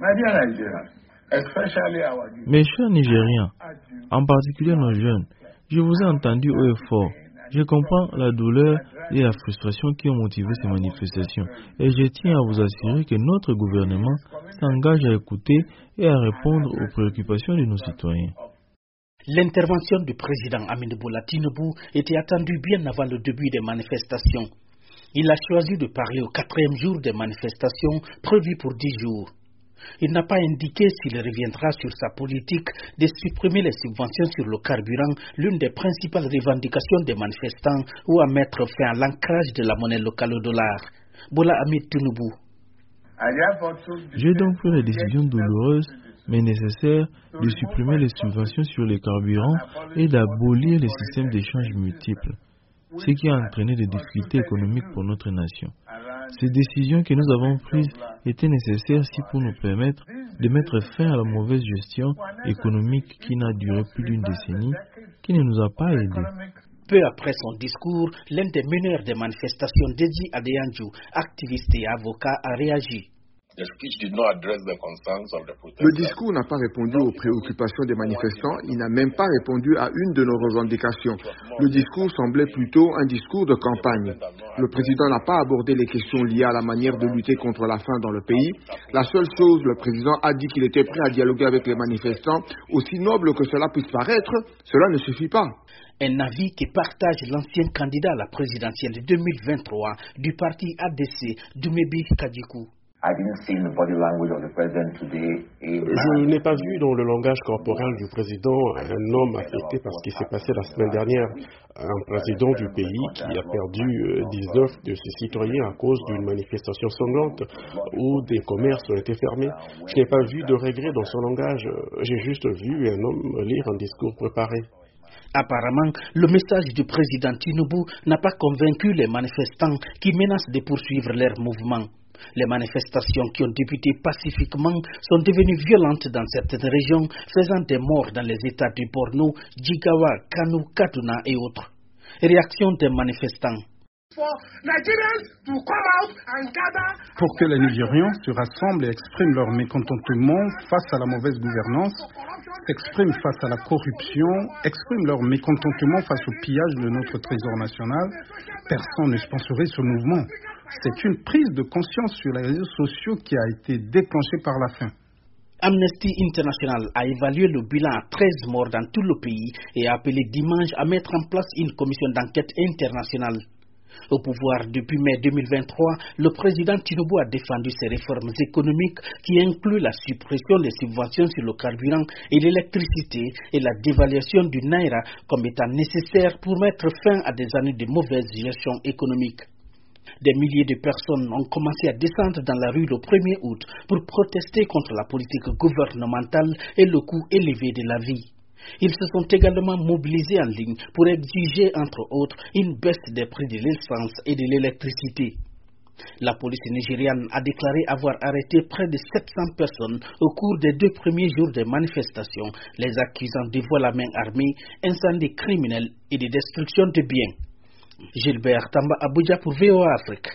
Mes chers Nigériens, en particulier nos jeunes, je vous ai entendu haut et fort. Je comprends la douleur et la frustration qui ont motivé ces manifestations et je tiens à vous assurer que notre gouvernement s'engage à écouter et à répondre aux préoccupations de nos citoyens. L'intervention du président Ahmed Bola Tinubu était attendue bien avant le début des manifestations. Il a choisi de parler au 4e jour des manifestations prévues pour 10 jours. Il n'a pas indiqué s'il reviendra sur sa politique de supprimer les subventions sur le carburant, l'une des principales revendications des manifestants, ou à mettre fin à l'ancrage de la monnaie locale au dollar. Bola Ahmed Tinubu. J'ai donc pris la décision douloureuse mais nécessaire de supprimer les subventions sur les carburants et d'abolir les systèmes d'échange multiples, ce qui a entraîné des difficultés économiques pour notre nation. Ces décisions que nous avons prises étaient nécessaires pour nous permettre de mettre fin à la mauvaise gestion économique qui n'a duré plus d'une décennie, qui ne nous a pas aidés. Peu après son discours, l'un des meneurs des manifestations, Deji Adeyanju, activiste et avocat, a réagi. Le discours n'a pas répondu aux préoccupations des manifestants, il n'a même pas répondu à une de nos revendications. Le discours semblait plutôt un discours de campagne. Le président n'a pas abordé les questions liées à la manière de lutter contre la faim dans le pays. La seule chose, le président a dit qu'il était prêt à dialoguer avec les manifestants. Aussi noble que cela puisse paraître, cela ne suffit pas. Un avis que partage l'ancien candidat à la présidentielle de 2023 du parti ADC, Dumebi Kadikou. Je n'ai pas vu dans le langage corporel du président un homme affecté par ce qui s'est passé la semaine dernière. Un président du pays qui a perdu 19 de ses citoyens à cause d'une manifestation sanglante où des commerces ont été fermés. Je n'ai pas vu de regret dans son langage. J'ai juste vu un homme lire un discours préparé. Apparemment, le message du président Tinubu n'a pas convaincu les manifestants qui menacent de poursuivre leur mouvement. Les manifestations qui ont débuté pacifiquement sont devenues violentes dans certaines régions, faisant des morts dans les États du Borno, Jigawa, Kano, Kaduna et autres. Réaction des manifestants. Pour que les Nigérians se rassemblent et expriment leur mécontentement face à la mauvaise gouvernance, s'expriment face à la corruption, expriment leur mécontentement face au pillage de notre trésor national, personne ne sponsorise ce mouvement. C'est une prise de conscience sur les réseaux sociaux qui a été déclenchée par la faim. Amnesty International a évalué le bilan à 13 morts dans tout le pays et a appelé dimanche à mettre en place une commission d'enquête internationale. Au pouvoir depuis mai 2023, le président Tinubu a défendu ses réformes économiques qui incluent la suppression des subventions sur le carburant et l'électricité et la dévaluation du Naira comme étant nécessaires pour mettre fin à des années de mauvaise gestion économique. Des milliers de personnes ont commencé à descendre dans la rue le 1er août pour protester contre la politique gouvernementale et le coût élevé de la vie. Ils se sont également mobilisés en ligne pour exiger, entre autres, une baisse des prix de l'essence et de l'électricité. La police nigériane a déclaré avoir arrêté près de 700 personnes au cours des 2 premiers jours des manifestations, les accusant de vol à main armée, incendie criminel et de destruction de biens. Gilbert Tamba, Abuja pour VOA Afrique.